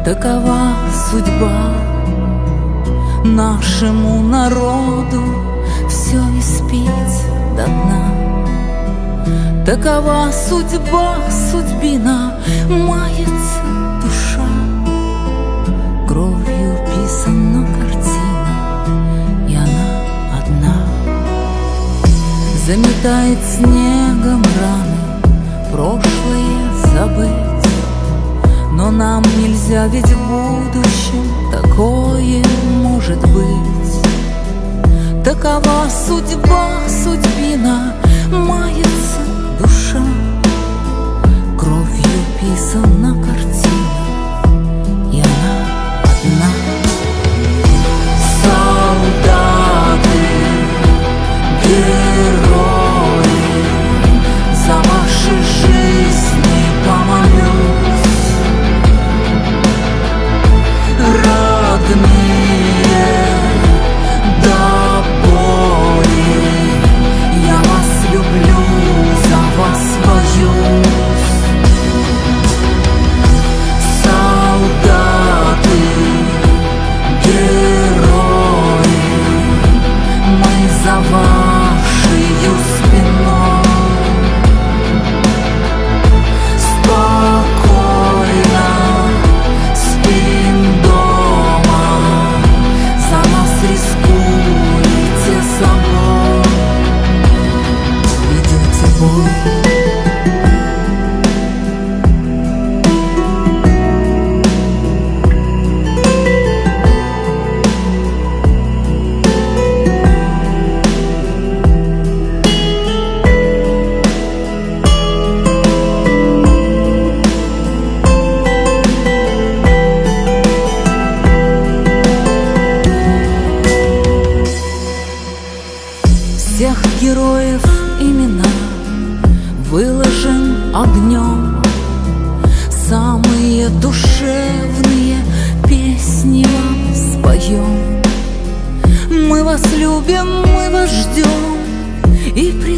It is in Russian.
Такова судьба нашему народу, все испить до дна. Такова судьба, судьбина, мается душа. Кровью писана картина, и она одна. Заметает снегом раны, прошлое забыть. Но нам нельзя, ведь в будущем такое может быть. Такова судьба, судьбина, мается душа. Кровью писана картина, и она одна. Солдаты, герои, за ваши жизни помолюсь. Родные, до боли, я вас люблю, за вас боюсь. Солдаты, герои, мы за вашей спиной. Спокойно спим дома, за нас рискуете собой. Идете в бой. Всех героев имена выложим огнем, самые душевные песни вам споем. Мы вас любим, мы вас ждем и